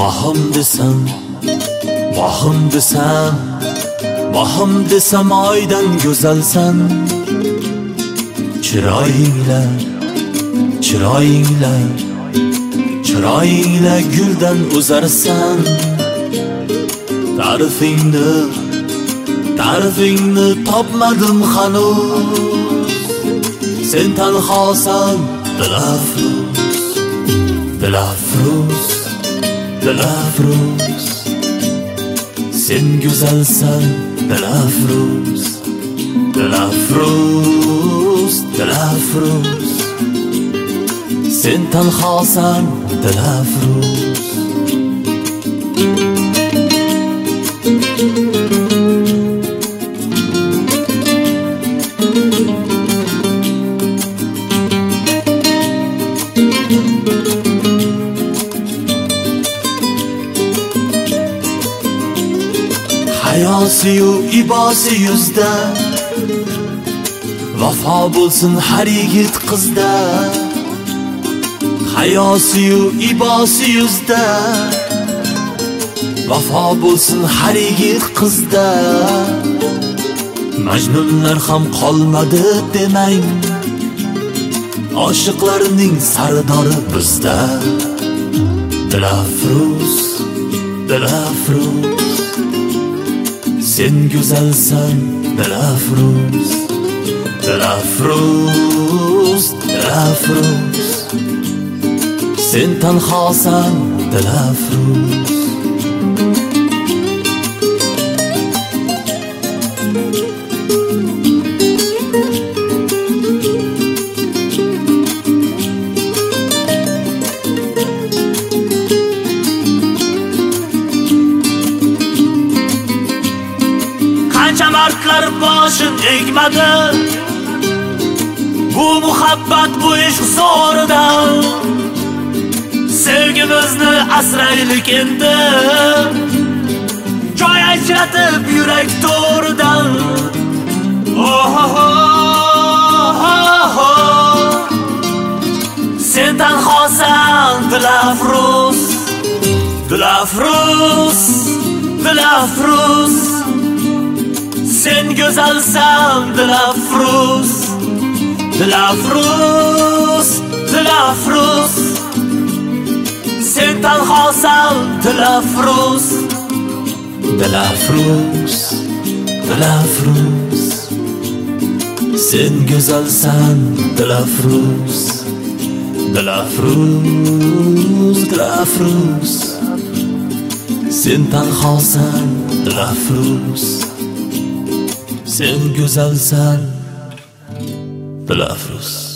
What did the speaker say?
Bahım desem aydan güzelsen. Chiroyingla guldan o'zarsan. Ta'rifingni topmadim hanuz. Sen tanhosan Dilafruz. Sen go'zalsan Dilafruz. Sen tanhosan Dilafruz. Hayosiyu ibosi yuzda, vafo bo'lsin har yigit qizda. Hayosiyu ibosi yuzda, vafo bo'lsin har yigit qizda. Majnunlar ham qolmadi demang, oshiqlarning sardori bizda. Dilafruz. Sen go'zalsan Dilafruz. Sen tanhosan Dilafruz. Qancha mardlar boshini egmadi bu muhabbat, bu ishq zo'ridan. Sevgimizni asraylik endi, joy ajratib yurak to'ridan. Sen tanhosan Dilafruz. Sen go'zalsan Dilafruz. Sen tanhosan Dilafruz. Sen go'zalsan Dilafruz. Sen tanhosan Dilafruz. Sen go'zalsan Dilafruz.